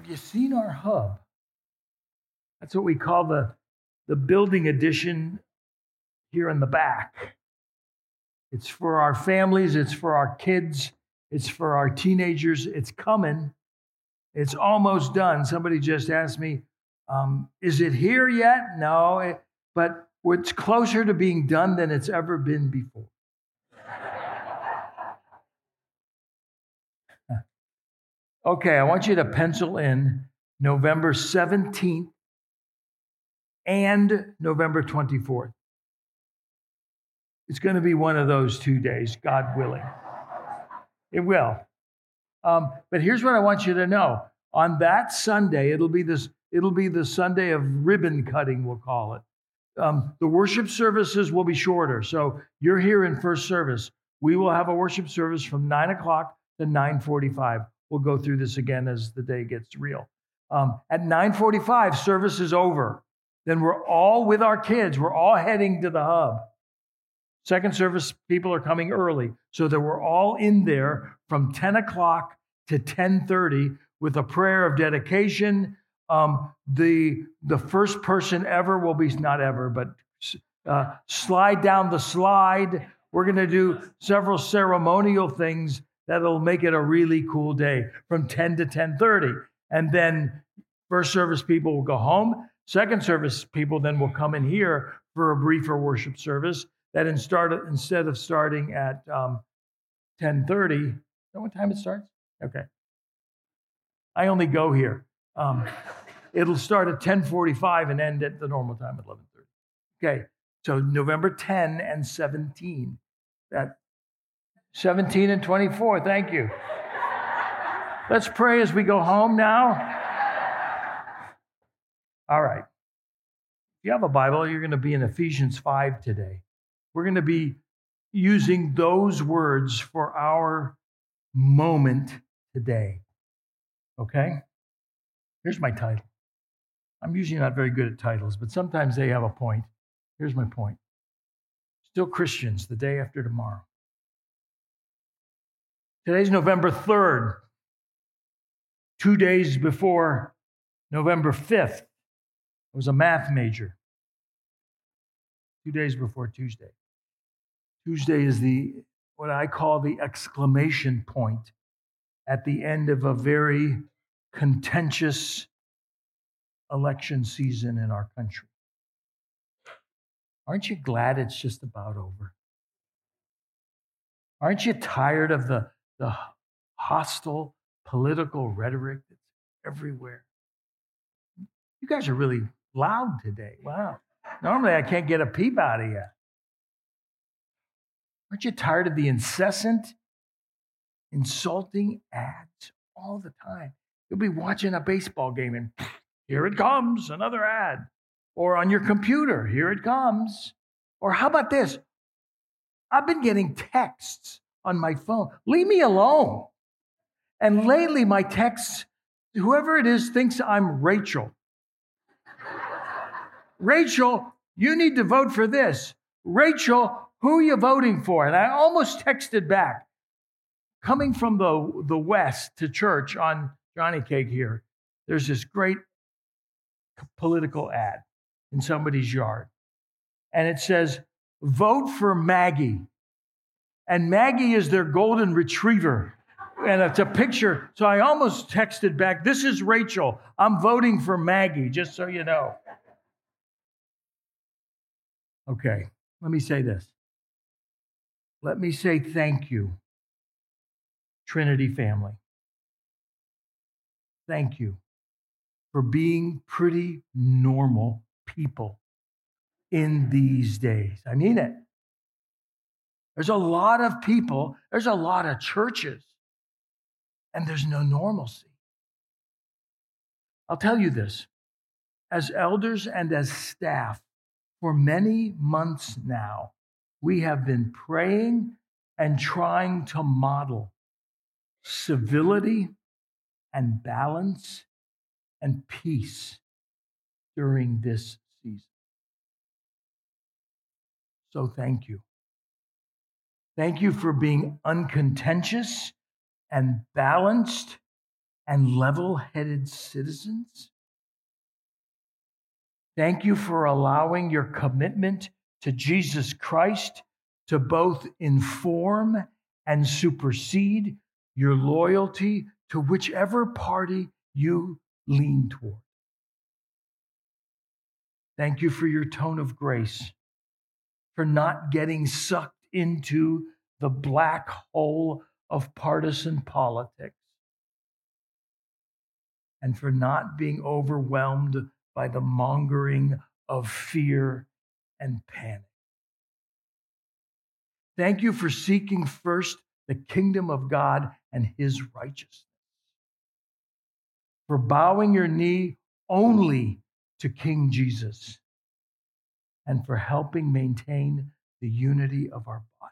you seen our hub? That's what we call the building addition here in the back. It's for our families, it's for our kids, it's for our teenagers. It's coming. It's almost done. Somebody just asked me, is it here yet? No, but it's closer to being done than it's ever been before. Okay, I want you to pencil in November 17th and November 24th. It's going to be one of those 2 days, God willing. It will. But here's what I want you to know. On that Sunday, it'll be the Sunday of ribbon cutting, we'll call it. The worship services will be shorter. So you're here in first service. We will have a worship service from 9 o'clock to 9:45. We'll go through this again as the day gets real. At 9:45, service is over. Then we're all with our kids. We're all heading to the hub. Second service, people are coming early, so that we're all in there from 10 o'clock to 10:30 with a prayer of dedication. The first person ever will be, not ever, but slide down the slide. We're going to do several ceremonial things that'll make it a really cool day from 10 to 10:30. And then first service people will go home. Second service people then will come in here for a briefer worship service that instead of starting at 10:30, is that what time it starts? Okay. I only go here. It'll start at 10:45 and end at the normal time at 11:30. Okay, so November 10 and 17. That 17 and 24, thank you. Let's pray as we go home now. All right. If you have a Bible, you're going to be in Ephesians 5 today. We're going to be using those words for our moment today. Okay? Here's my title. I'm usually not very good at titles, but sometimes they have a point. Here's my point. Still Christians the day after tomorrow. Today's November 3rd, 2 days before November 5th. I was a math major. 2 days before Tuesday. Tuesday is what I call the exclamation point at the end of a very contentious election season in our country. Aren't you glad it's just about over? Aren't you tired of the hostile political rhetoric that's everywhere? You guys are really loud today. Wow. Normally I can't get a peep out of you. Aren't you tired of the incessant, insulting ads all the time? You'll be watching a baseball game and here it comes, another ad. Or on your computer, here it comes. Or how about this? I've been getting texts on my phone. Leave me alone. And lately my texts, whoever it is thinks I'm Rachel. Rachel, you need to vote for this. Rachel, who are you voting for? And I almost texted back. Coming from the west to church on Johnny Cake here, there's this great political ad in somebody's yard. And it says, vote for Maggie. And Maggie is their golden retriever. And it's a picture. So I almost texted back, this is Rachel. I'm voting for Maggie, just so you know. Okay, let me say this. Let me say thank you, Trinity family. Thank you for being pretty normal people in these days. I mean it. There's a lot of people, there's a lot of churches, and there's no normalcy. I'll tell you this, as elders and as staff, for many months now, we have been praying and trying to model civility and balance and peace during this season. So thank you. Thank you for being uncontentious and balanced and level-headed citizens. Thank you for allowing your commitment to Jesus Christ to both inform and supersede your loyalty to whichever party you lean toward. Thank you for your tone of grace, for not getting sucked into the black hole of partisan politics, and for not being overwhelmed by the mongering of fear and panic. Thank you for seeking first the kingdom of God and his righteousness, for bowing your knee only to King Jesus, and for helping maintain the unity of our body.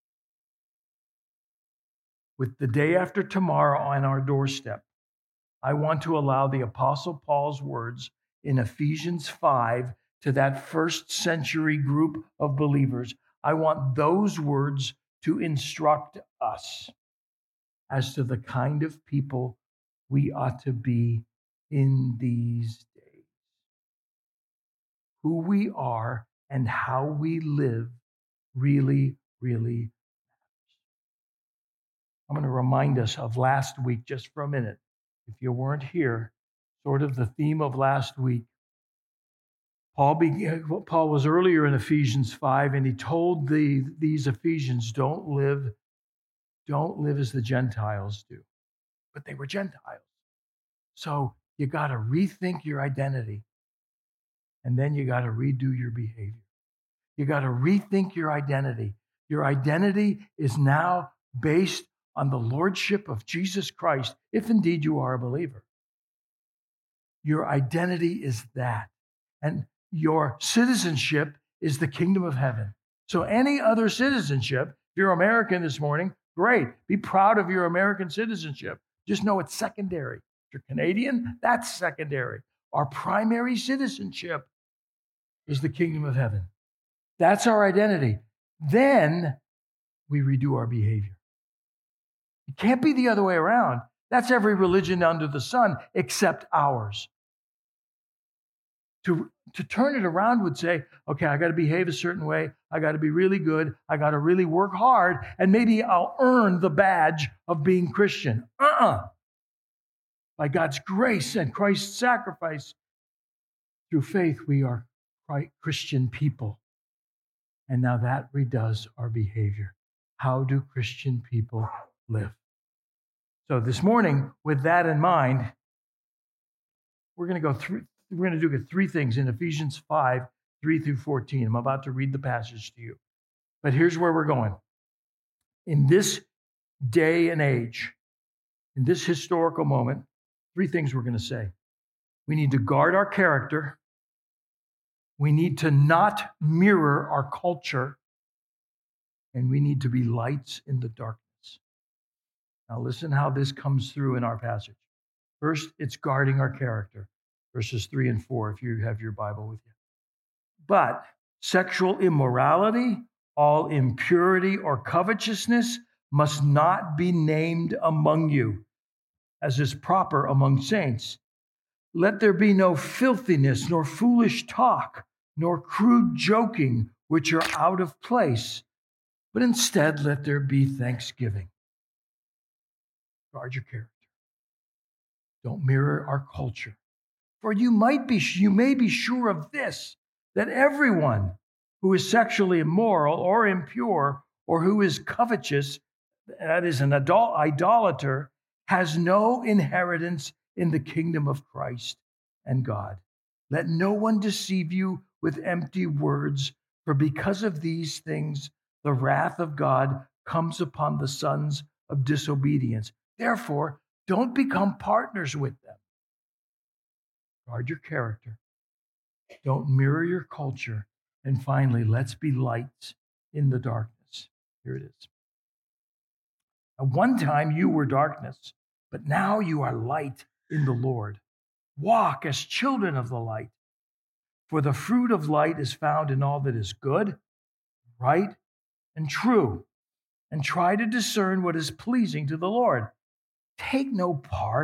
With the day after tomorrow on our doorstep, I want to allow the Apostle Paul's words in Ephesians 5 to that first century group of believers. I want those words to instruct us as to the kind of people we ought to be in these days. Who we are and how we live really, really matters. I'm going to remind us of last week just for a minute. If you weren't here, sort of the theme of last week. Paul was earlier in Ephesians 5, and he told these Ephesians, don't live as the Gentiles do. But they were Gentiles. So you got to rethink your identity, and then you got to redo your behavior. You got to rethink your identity. Your identity is now based on the lordship of Jesus Christ, if indeed you are a believer. Your identity is that. And your citizenship is the kingdom of heaven. So any other citizenship, if you're American this morning, great. Be proud of your American citizenship. Just know it's secondary. If you're Canadian, that's secondary. Our primary citizenship is the kingdom of heaven. That's our identity. Then we redo our behavior. It can't be the other way around. That's every religion under the sun except ours. To turn it around would say, okay, I got to behave a certain way. I got to be really good. I got to really work hard. And maybe I'll earn the badge of being Christian. By God's grace and Christ's sacrifice, through faith, we are Christian people. And now that redoes our behavior. How do Christian people live? So this morning, with that in mind, we're going to do three things in Ephesians 5, 3 through 14. I'm about to read the passage to you. But here's where we're going. In this day and age, in this historical moment, three things we're going to say. We need to guard our character. We need to not mirror our culture. And we need to be lights in the darkness. Now listen how this comes through in our passage. First, it's guarding our character. Verses 3 and 4, if you have your Bible with you. But sexual immorality, all impurity or covetousness must not be named among you, as is proper among saints. Let there be no filthiness, nor foolish talk, nor crude joking, which are out of place, but instead let there be thanksgiving. Guard your character. Don't mirror our culture. For you may be sure of this, that everyone who is sexually immoral or impure, or who is covetous, that is an idolater, has no inheritance in the kingdom of Christ and God. Let no one deceive you with empty words, for because of these things, the wrath of God comes upon the sons of disobedience. Therefore, don't become partners with them. Guard your character. Don't mirror your culture. And finally, let's be lights in the darkness. Here it is. At one time you were darkness, but now you are light in the Lord. Walk as children of the light. For the fruit of light is found in all that is good, right, and true. And try to discern what is pleasing to the Lord. Take no part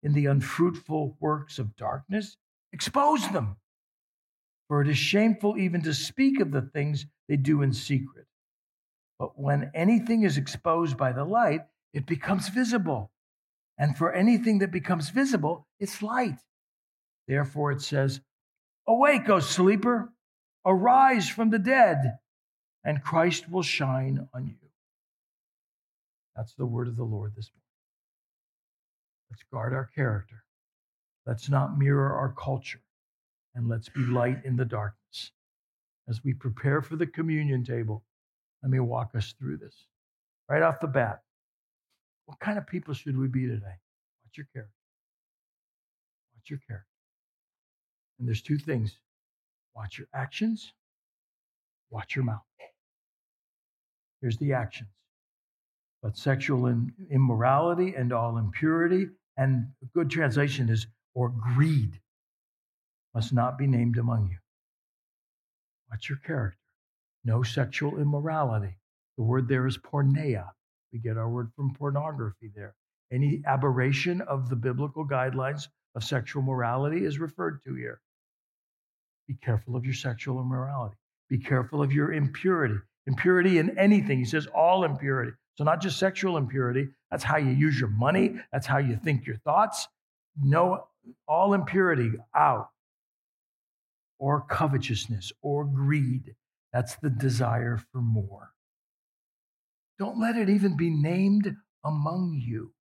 in the unfruitful works of darkness, expose them. For it is shameful even to speak of the things they do in secret. But when anything is exposed by the light, it becomes visible. And for anything that becomes visible, it's light. Therefore it says, "Awake, O sleeper, arise from the dead, and Christ will shine on you." That's the word of the Lord this morning. Let's guard our character. Let's not mirror our culture. And let's be light in the darkness. As we prepare for the communion table, let me walk us through this. Right off the bat, what kind of people should we be today? Watch your character. Watch your character. And there's two things. Watch your actions. Watch your mouth. Here's the actions. But sexual immorality and all impurity, and a good translation is, or greed, must not be named among you. Watch your character. No sexual immorality. The word there is porneia. We get our word from pornography there. Any aberration of the biblical guidelines of sexual morality is referred to here. Be careful of your sexual immorality. Be careful of your impurity. Impurity in anything. He says all impurity. So not just sexual impurity. That's how you use your money. That's how you think your thoughts. No, all impurity out. Or covetousness or greed. That's the desire for more. Don't let it even be named among you.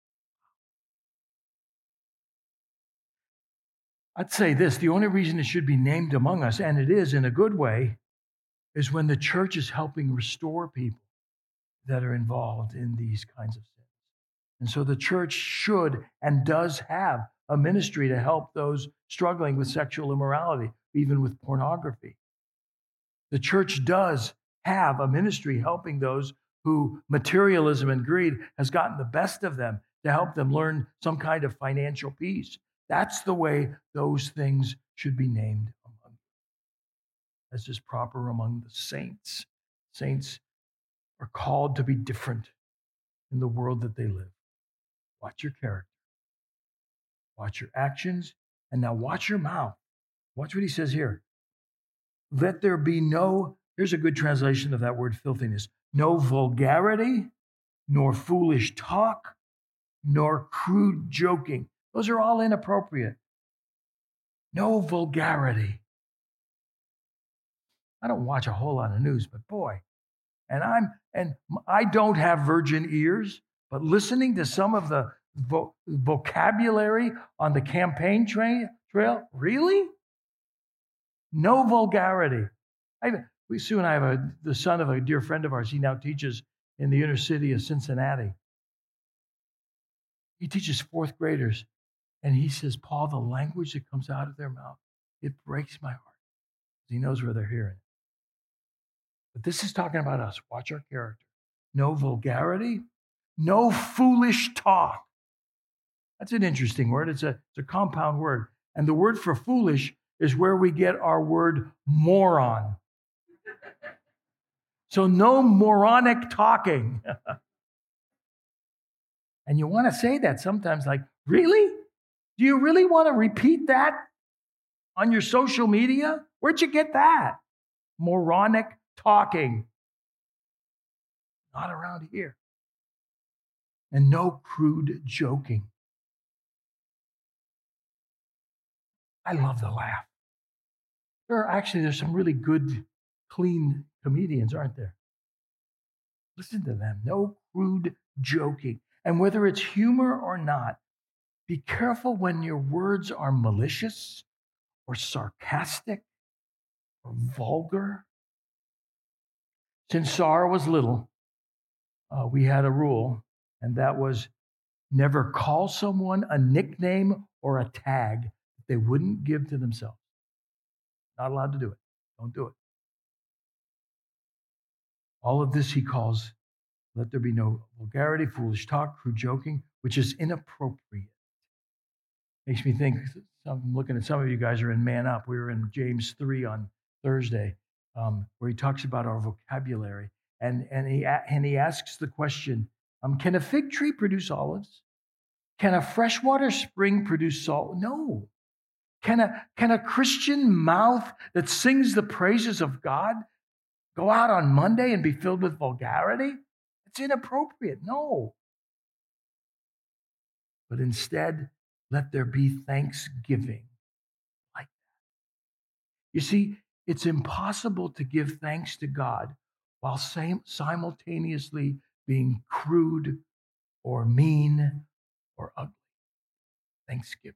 I'd say this, the only reason it should be named among us, and it is in a good way, is when the church is helping restore people that are involved in these kinds of sins. And so the church should and does have a ministry to help those struggling with sexual immorality, even with pornography. The church does have a ministry helping those who materialism and greed has gotten the best of them, to help them learn some kind of financial peace. That's the way those things should be named among you. As is proper among the saints. Saints are called to be different in the world that they live. Watch your character. Watch your actions. And now watch your mouth. Watch what he says here. Let there be no, here's a good translation of that word filthiness, no vulgarity, nor foolish talk, nor crude joking. Those are all inappropriate. No vulgarity. I don't watch a whole lot of news, but boy, and I don't have virgin ears, but listening to some of the vocabulary on the campaign trail, really? No vulgarity. Sue and I have the son of a dear friend of ours. He now teaches in the inner city of Cincinnati. He teaches fourth graders. And he says, Paul, the language that comes out of their mouth, it breaks my heart. He knows where they're hearing it. But this is talking about us. Watch our character. No vulgarity, no foolish talk. That's an interesting word. It's a compound word. And the word for foolish is where we get our word moron. So no moronic talking. And you want to say that sometimes, like, really? Do you really want to repeat that on your social media? Where'd you get that? Moronic talking. Not around here. And no crude joking. I love to laugh. There's some really good, clean comedians, aren't there? Listen to them. No crude joking. And whether it's humor or not, be careful when your words are malicious or sarcastic or vulgar. Since Sarah was little, we had a rule, and that was never call someone a nickname or a tag that they wouldn't give to themselves. Not allowed to do it. Don't do it. All of this he calls, let there be no vulgarity, foolish talk, crude joking, which is inappropriate. Makes me think, I'm looking at some of you guys are in Man Up. We were in James 3 on Thursday, where he talks about our vocabulary. And he asks the question, can a fig tree produce olives? Can a freshwater spring produce salt? No. Can a Christian mouth that sings the praises of God go out on Monday and be filled with vulgarity? It's inappropriate. No. But instead, let there be thanksgiving like that. You see, it's impossible to give thanks to God while simultaneously being crude or mean or ugly. Thanksgiving.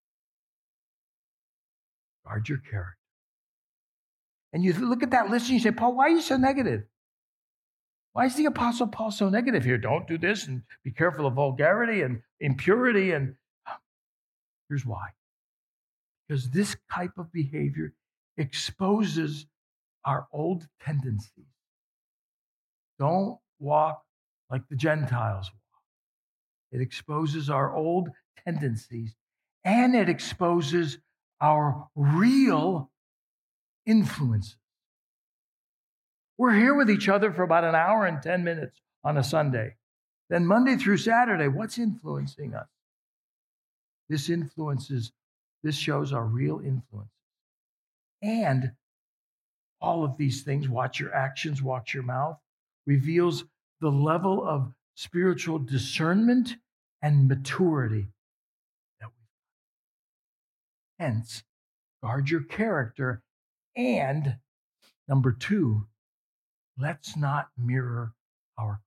Guard your character. And you look at that list and you say, Paul, why are you so negative? Why is the Apostle Paul so negative here? Don't do this and be careful of vulgarity and impurity. And here's why. Because this type of behavior exposes our old tendencies. Don't walk like the Gentiles walk. It exposes our old tendencies, and it exposes our real influences. We're here with each other for about an hour and 10 minutes on a Sunday. Then Monday through Saturday, what's influencing us? This shows our real influences. And all of these things, watch your actions, watch your mouth, reveals the level of spiritual discernment and maturity that we have. Hence, guard your character. And number 2, let's not mirror our culture.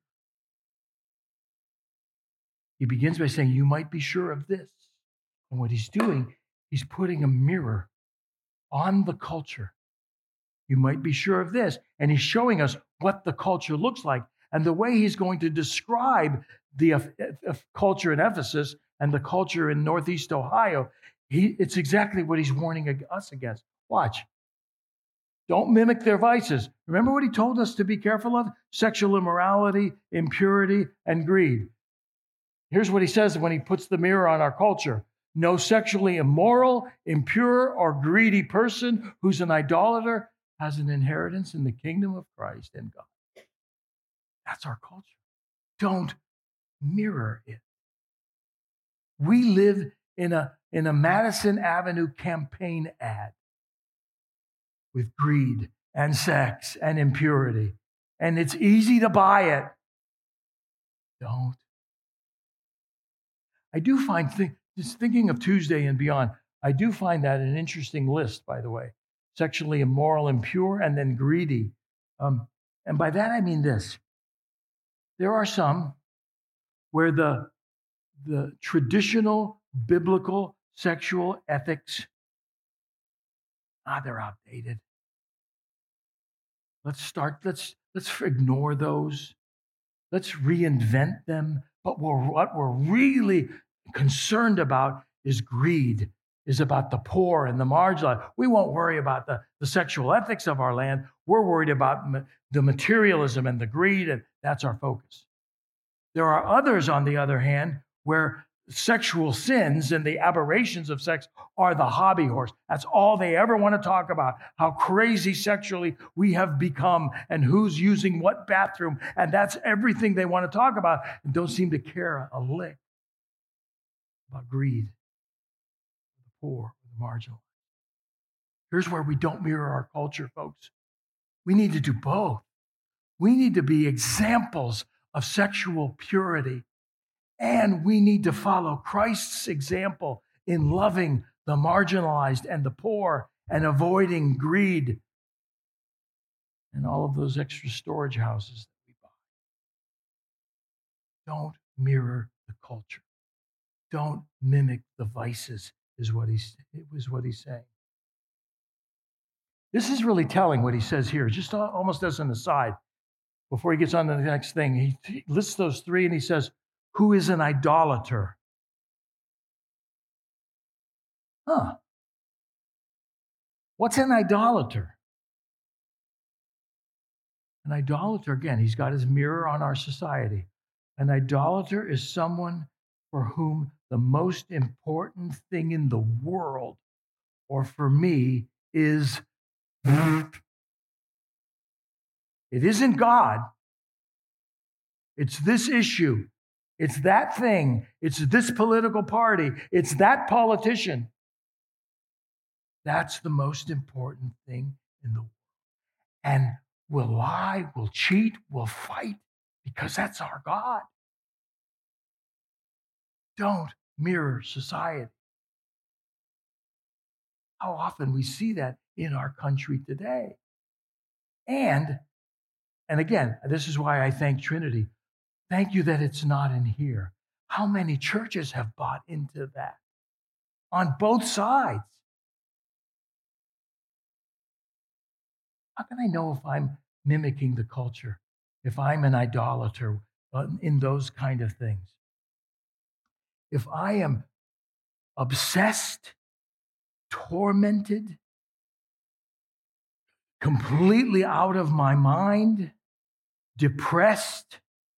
He begins by saying, you might be sure of this. And what he's doing, he's putting a mirror on the culture. You might be sure of this. And he's showing us what the culture looks like. And the way he's going to describe the culture in Ephesus and the culture in Northeast Ohio, it's exactly what he's warning us against. Watch. Don't mimic their vices. Remember what he told us to be careful of? Sexual immorality, impurity, and greed. Here's what he says when he puts the mirror on our culture. No sexually immoral, impure, or greedy person who's an idolater has an inheritance in the kingdom of Christ and God. That's our culture. Don't mirror it. We live in a Madison Avenue campaign ad with greed and sex and impurity. And it's easy to buy it. Don't. I do find, just thinking of Tuesday and beyond, I do find that an interesting list, by the way. Sexually immoral, impure, and then greedy. And by that I mean this. There are some where the traditional biblical sexual ethics, they're outdated. Let's ignore those. Let's reinvent them. But what we're really concerned about is greed, is about the poor and the marginalized. We won't worry about the sexual ethics of our land. We're worried about the materialism and the greed, and that's our focus. There are others, on the other hand, where sexual sins and the aberrations of sex are the hobby horse. That's all they ever want to talk about, how crazy sexually we have become and who's using what bathroom. And that's everything they want to talk about and don't seem to care a lick about greed, the poor, the marginalized. Here's where we don't mirror our culture, folks. We need to do both. We need to be examples of sexual purity. And we need to follow Christ's example in loving the marginalized and the poor and avoiding greed and all of those extra storage houses that we buy. Don't mirror the culture. Don't mimic the vices, is what he's saying. This is really telling what he says here, just almost as an aside. Before he gets on to the next thing, he lists those 3 and he says, who is an idolater? What's an idolater? An idolater, again, he's got his mirror on our society. An idolater is someone for whom the most important thing in the world, or for me, is it isn't God. It's this issue. It's that thing. It's this political party. It's that politician. That's the most important thing in the world. And we'll lie, we'll cheat, we'll fight because that's our God. Don't mirror society. How often we see that in our country today. And again, this is why I thank Trinity. Thank you that it's not in here. How many churches have bought into that on both sides? How can I know if I'm mimicking the culture, if I'm an idolater in those kind of things? If I am obsessed, tormented, completely out of my mind, depressed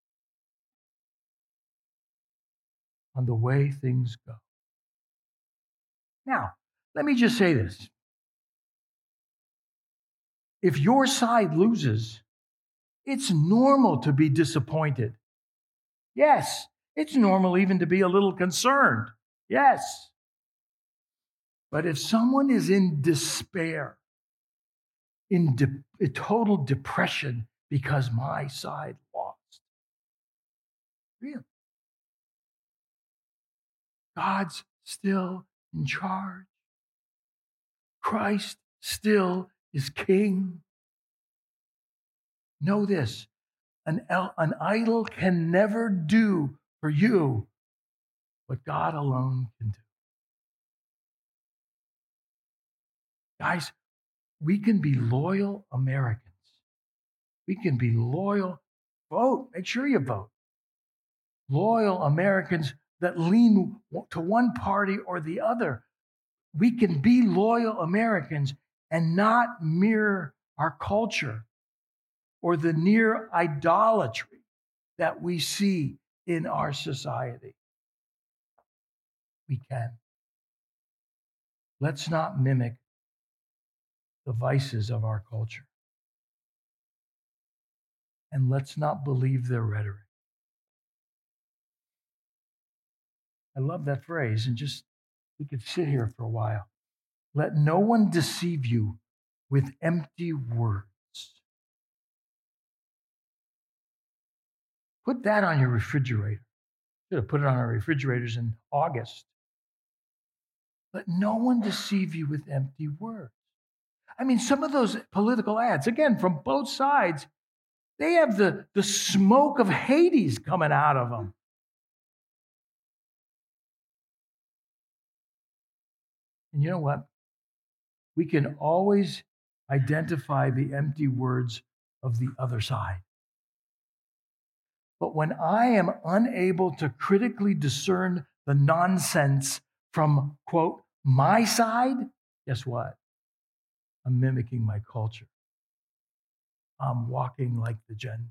on the way things go. Now, let me just say this. If your side loses, it's normal to be disappointed. Yes, it's normal even to be a little concerned. Yes. But if someone is in despair, in total depression because my side lost, really, God's still in charge. Christ still is king. Know this, an idol can never do for you what God alone can do. Guys, we can be loyal Americans. We can be loyal. Vote. Make sure you vote. Loyal Americans that lean to one party or the other. We can be loyal Americans and not mirror our culture or the near idolatry that we see in our society. We can. Let's not mimic the vices of our culture. And let's not believe their rhetoric. I love that phrase, and just we could sit here for a while. Let no one deceive you with empty words. Put that on your refrigerator. Should have put it on our refrigerators in August. Let no one deceive you with empty words. I mean, some of those political ads, again, from both sides, they have the smoke of Hades coming out of them. And you know what? We can always identify the empty words of the other side. But when I am unable to critically discern the nonsense from, quote, my side, guess what? I'm mimicking my culture. I'm walking like the Gentiles.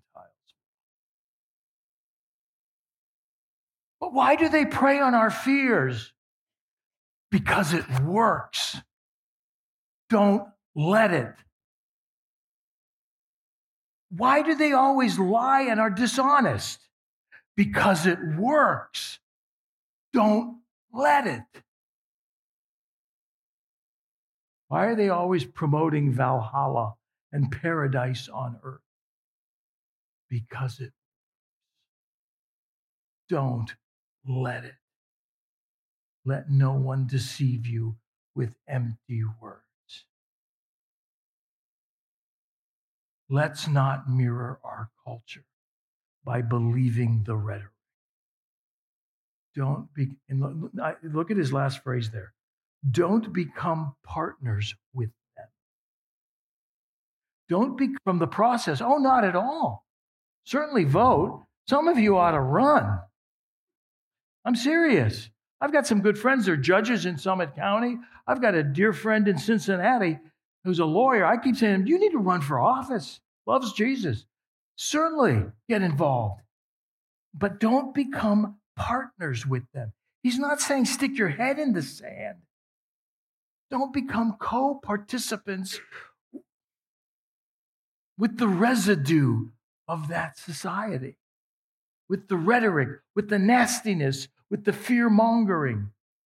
But why do they prey on our fears? Because it works. Don't let it. Why do they always lie and are dishonest? Because it works. Don't let it. Why are they always promoting Valhalla and paradise on earth? Because it works. Don't let it. Let no one deceive you with empty words. Let's not mirror our culture by believing the rhetoric. Don't be, and look at his last phrase there. Don't become partners with them. Don't be from the process. Oh, not at all. Certainly vote. Some of you ought to run. I'm serious. I've got some good friends. They're judges in Summit County. I've got a dear friend in Cincinnati who's a lawyer. I keep saying, you need to run for office. Loves Jesus. Certainly get involved. But don't become partners with them. He's not saying stick your head in the sand. Don't become co-participants with the residue of that society, with the rhetoric, with the nastiness, with the fear-mongering.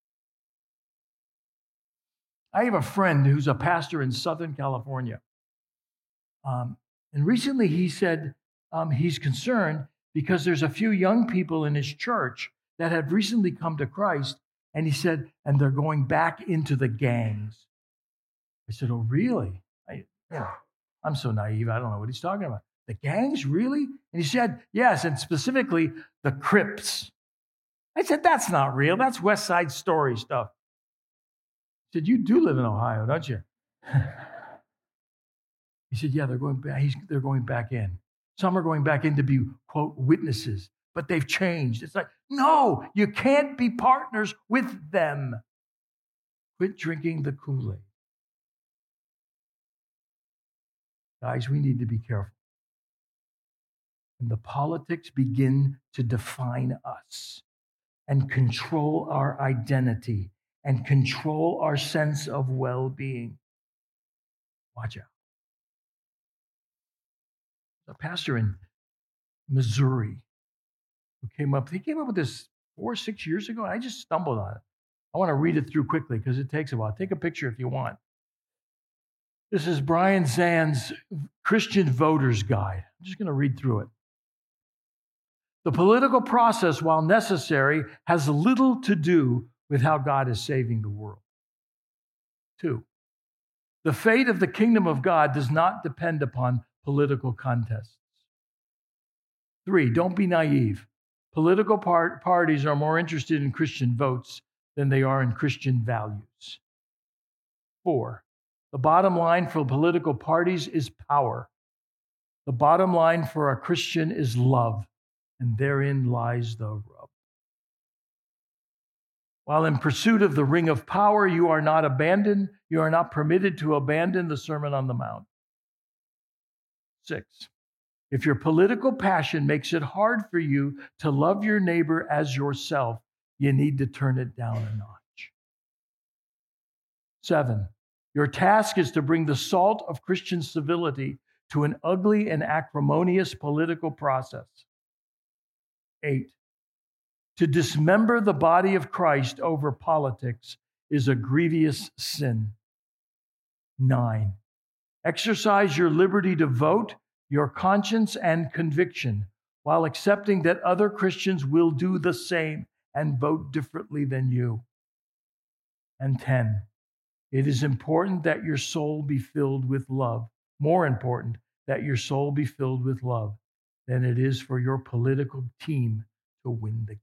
I have a friend who's a pastor in Southern California. And recently he said he's concerned because there's a few young people in his church that have recently come to Christ. And he said, and they're going back into the gangs. I said, oh, really? I'm so naive. I don't know what he's talking about. The gangs, really? And he said, yes, and specifically the Crips. I said, that's not real. That's West Side Story stuff. He said, you do live in Ohio, don't you? He said, yeah, they're going back. They're going back in. Some are going back in to be, quote, witnesses, but they've changed. It's like, no, you can't be partners with them. Quit drinking the Kool-Aid. Guys, we need to be careful. And the politics begin to define us and control our identity and control our sense of well-being. Watch out. A pastor in Missouri who came up with this 4 or 6 years ago. I just stumbled on it. I want to read it through quickly because it takes a while. Take a picture if you want. This is Brian Zand's Christian Voters Guide. I'm just going to read through it. The political process, while necessary, has little to do with how God is saving the world. 2, the fate of the kingdom of God does not depend upon political contests. 3, don't be naive. Political parties are more interested in Christian votes than they are in Christian values. 4, the bottom line for political parties is power. The bottom line for a Christian is love, and therein lies the rub. While in pursuit of the ring of power, you are not permitted to abandon the Sermon on the Mount. 6, if your political passion makes it hard for you to love your neighbor as yourself, you need to turn it down a notch. 7, your task is to bring the salt of Christian civility to an ugly and acrimonious political process. 8, to dismember the body of Christ over politics is a grievous sin. 9, exercise your liberty to vote, your conscience and conviction, while accepting that other Christians will do the same and vote differently than you. And 10, it is important that your soul be filled with love. More important that your soul be filled with love than it is for your political team to win the game.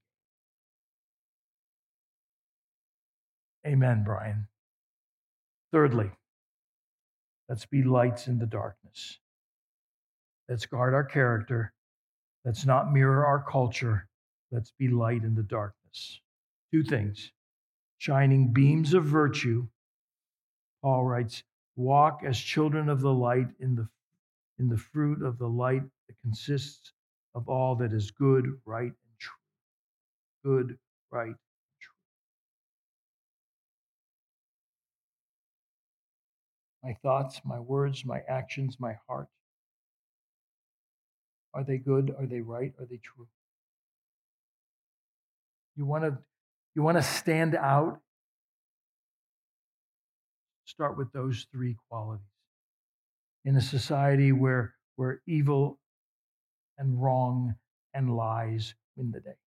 Amen, Brian. Thirdly, let's be lights in the darkness. Let's guard our character. Let's not mirror our culture. Let's be light in the darkness. 2 things. Shining beams of virtue. Paul writes, walk as children of the light in the fruit of the light that consists of all that is good, right, and true. Good, right, and true. My thoughts, my words, my actions, my heart. Are they good? Are they right? Are they true? You want to stand out? Start with those 3 qualities. In a society where evil and wrong and lies win the day.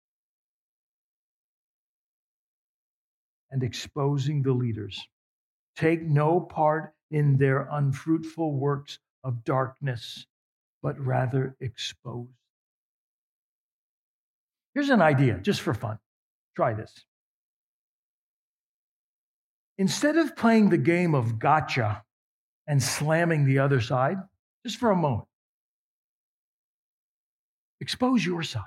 And exposing the leaders. Take no part in their unfruitful works of darkness, but rather expose. Here's an idea, just for fun. Try this. Instead of playing the game of gotcha and slamming the other side, just for a moment, expose your side.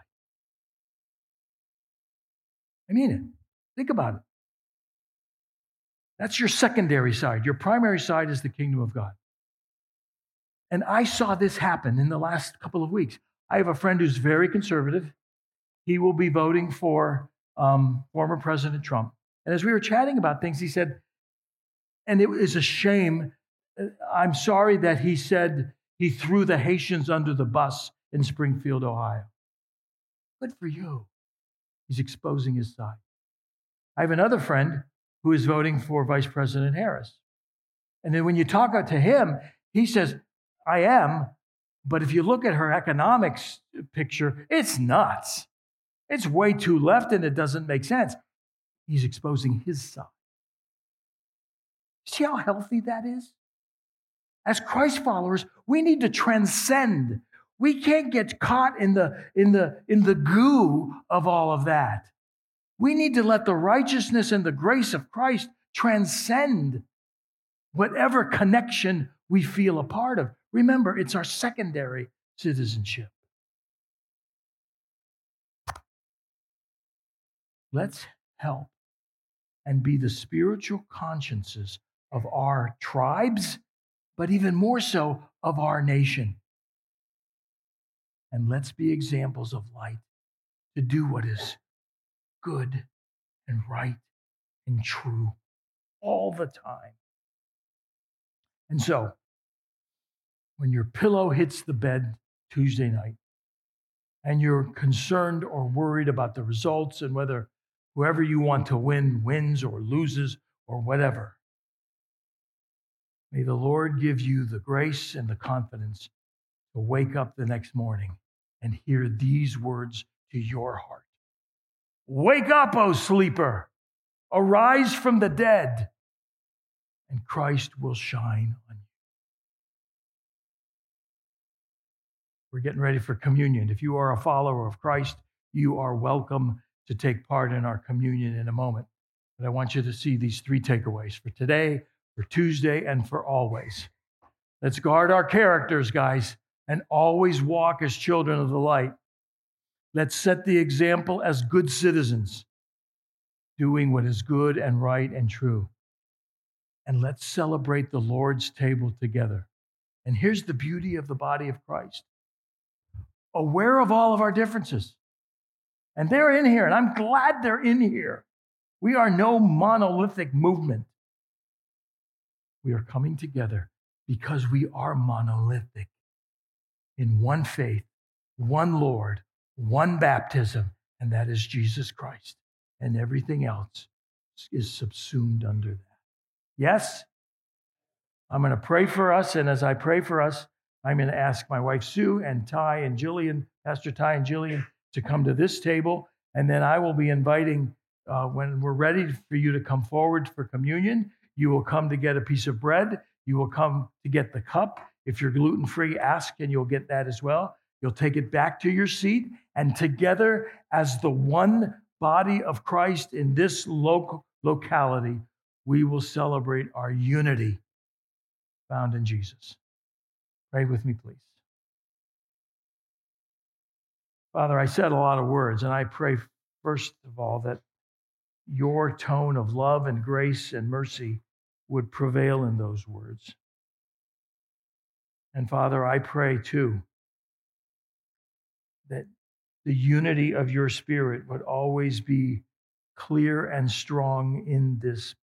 I mean it. Think about it. That's your secondary side. Your primary side is the kingdom of God. And I saw this happen in the last couple of weeks. I have a friend who's very conservative. He will be voting for former President Trump. And as we were chatting about things, he said, and it is a shame, I'm sorry that he said he threw the Haitians under the bus in Springfield, Ohio. Good for you. He's exposing his side. I have another friend who is voting for Vice President Harris. And then when you talk to him, he says, I am, but if you look at her economics picture, it's nuts. It's way too left and it doesn't make sense. He's exposing his side. See how healthy that is? As Christ followers, we need to transcend. We can't get caught in the goo of all of that. We need to let the righteousness and the grace of Christ transcend whatever connection we feel a part of. Remember, it's our secondary citizenship. Let's help and be the spiritual consciences of our tribes, but even more so of our nation. And let's be examples of light to do what is good and right and true all the time. And so, when your pillow hits the bed Tuesday night and you're concerned or worried about the results and whether whoever you want to win wins or loses or whatever, may the Lord give you the grace and the confidence to wake up the next morning and hear these words to your heart. Wake up, O sleeper. Arise from the dead, and Christ will shine on you. We're getting ready for communion. If you are a follower of Christ, you are welcome to take part in our communion in a moment. But I want you to see these three takeaways for today, for Tuesday, and for always. Let's guard our characters, guys, and always walk as children of the light. Let's set the example as good citizens, doing what is good and right and true. And let's celebrate the Lord's table together. And here's the beauty of the body of Christ. Aware of all of our differences. And they're in here, and I'm glad they're in here. We are no monolithic movement. We are coming together because we are monolithic in one faith, one Lord, one baptism, and that is Jesus Christ. And everything else is subsumed under that. Yes? I'm going to pray for us, and as I pray for us, I'm going to ask my wife Sue and Ty and Jillian, Pastor Ty and Jillian, to come to this table, and then I will be inviting, when we're ready for you to come forward for communion, you will come to get a piece of bread, you will come to get the cup. If you're gluten-free, ask and you'll get that as well. You'll take it back to your seat, and together as the one body of Christ in this locality, we will celebrate our unity found in Jesus. Pray with me, please. Father, I said a lot of words, and I pray, first of all, that your tone of love and grace and mercy would prevail in those words. And Father, I pray, too, that the unity of your Spirit would always be clear and strong in this.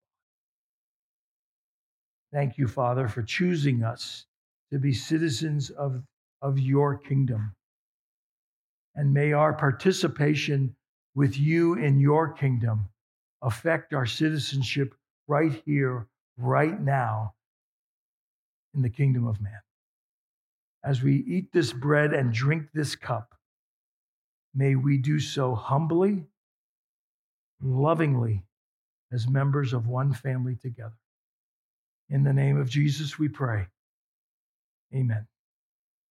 Thank you, Father, for choosing us to be citizens of your kingdom. And may our participation with you in your kingdom affect our citizenship right here, right now, in the kingdom of man. As we eat this bread and drink this cup, may we do so humbly, lovingly, as members of one family together. In the name of Jesus, we pray. Amen.